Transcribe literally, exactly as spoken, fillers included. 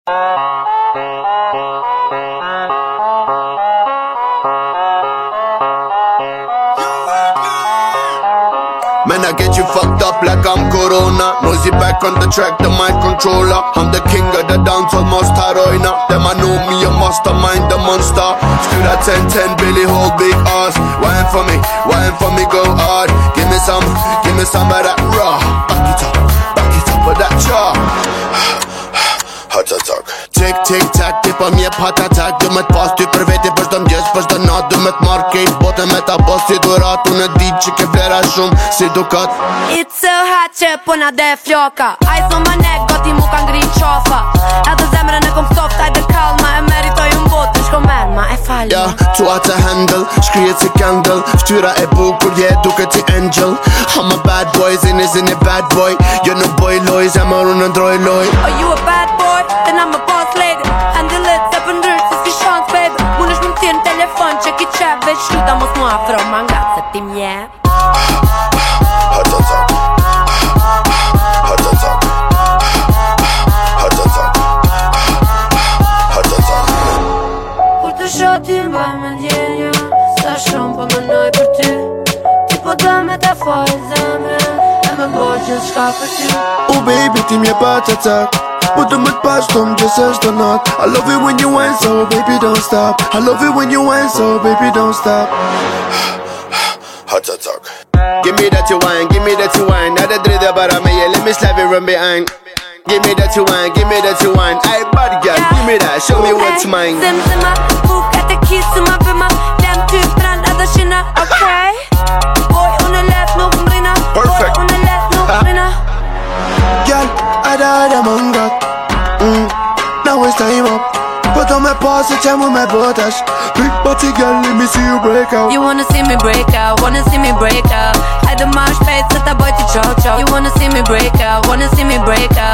Man, I get you fucked up like I'm Corona. Noisy back on the track, the mic controller. I'm the king of the dance, almost heroina. Them I know me, a mastermind, the monster. Screw that ten ten, Billy, hold big ass. Wine for me, wine for me, go hard. Give me some, give me some of that raw. Back it up, back it up with that jaw. Hot attack. Tick, tick, tack, ti pa mje pat attack. Du me t'pas ty për veti për shdo mgjes për shdo nat. Du me t'marr kejt bote me ta bos si durat. Unë e di që ke vlera shumë si dukat. It's so hot që puna dhe fjoka. Ajzo më ne gati mu ka ngri qofa. Edhe zemrën e kom soft, ajde kalma. E meritoj unë botë, shko merma, e falma. Ja, too hot to handle, shkrijet si candle. Ftyra e bukur, je duke ti angel. I'm a bad boy, zini zini bad boy. Jo në boj loj, zemër unë ndroj loj. Are you a bad boy? Then I'm a boss lady. Handle it, se për ndryrë, se s'ki shans, baby. Mun është më t'jen telefon që ki qep. Veç shluta mos mu afro, ma nga se ti mje. Hot attack. Hot attack. Hot attack. Hot attack. Kur të shoti mba me ndjenja, sa shumë po mënoj për ty. Ti po do me ta foj zemre, e me boj gjithë shka për ty. Oh baby, ti mje pat attack. But the mud pass from just as the knock. I love it when you whine, so baby don't stop. I love it when you whine, so baby don't stop. Hot attack. Give me that you whine, give me that you whine. Now the drida bara me, yeah, let me slap it from behind. Give me that you whine, give me that you whine. Ay bad girl, give me that, show me what's mine. Zimzima, boka te kisuma bima. Dem ty brand edhe shina, okay? Boy, unë let nuk mrina. Perfect. Boy, unë let nuk mrina. Girl, I died among God. Mm. Now it's time up. Put on my paws, so jam with my botash. Big body girl, let me see you break out. You wanna see me break out, wanna see me break out. I do march pace, set a boy to chow chow. You wanna see me break out, wanna see me break out.